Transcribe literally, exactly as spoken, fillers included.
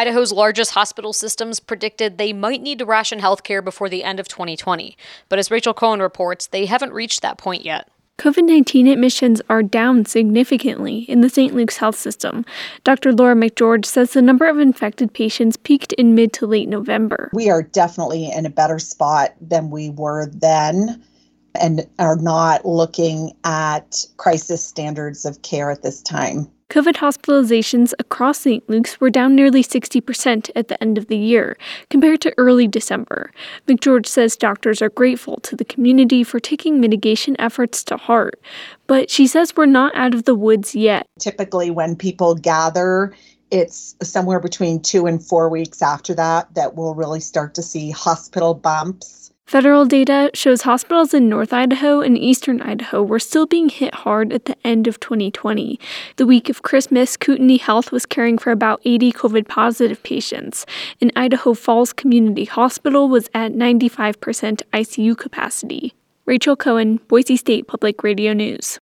Idaho's largest hospital systems predicted they might need to ration healthcare before the end of twenty twenty. But as Rachel Cohen reports, they haven't reached that point yet. COVID nineteen admissions are down significantly in the Saint Luke's health system. Doctor Laura McGeorge says the number of infected patients peaked in mid to late November. We are definitely in a better spot than we were then and are not looking at crisis standards of care at this time. COVID hospitalizations across Saint Luke's were down nearly sixty percent at the end of the year, compared to early December. McGeorge says doctors are grateful to the community for taking mitigation efforts to heart, but she says we're not out of the woods yet. Typically, when people gather, it's somewhere between two and four weeks after that that we'll really start to see hospital bumps. Federal data shows hospitals in North Idaho and Eastern Idaho were still being hit hard at the end of twenty twenty. The week of Christmas, Kootenai Health was caring for about eighty COVID-positive patients, and Idaho Falls Community Hospital was at ninety-five percent I C U capacity. Rachel Cohen, Boise State Public Radio News.